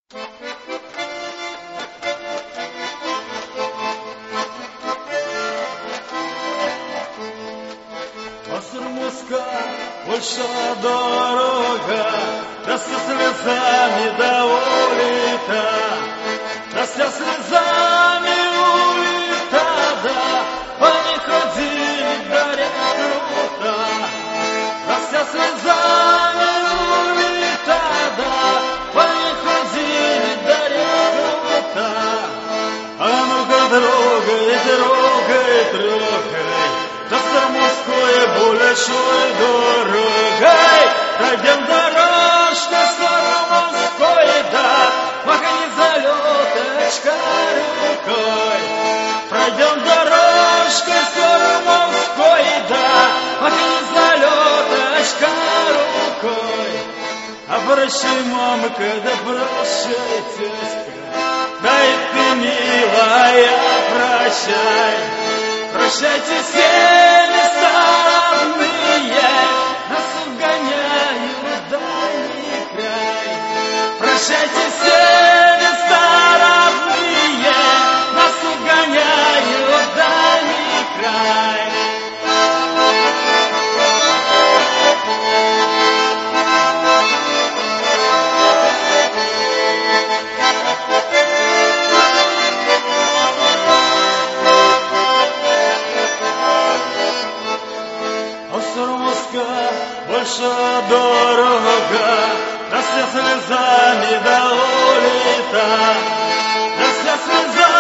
Басурмуска, большая дорога, да со слезами до улита, да со слезами улита, да по ней ходили даря круто, да со слезами улита, да по ней ходили даря круто. А ну-ка, трогай, трогай, трогай, да Староморской большой дорогой, пройдем дорожкой Староморской, да махни залеточка рукой. Пройдем дорожкой Староморской, да махни залеточка рукой. А прощай, мамка, да прощай, тетка, да и ты, милая, прощай. Прощайте все места родные, нас угоняют в дальний край. Прощайте все места родные, нас угоняют в дальний край. Большая дорога, да со слезами до улита, да со слезами.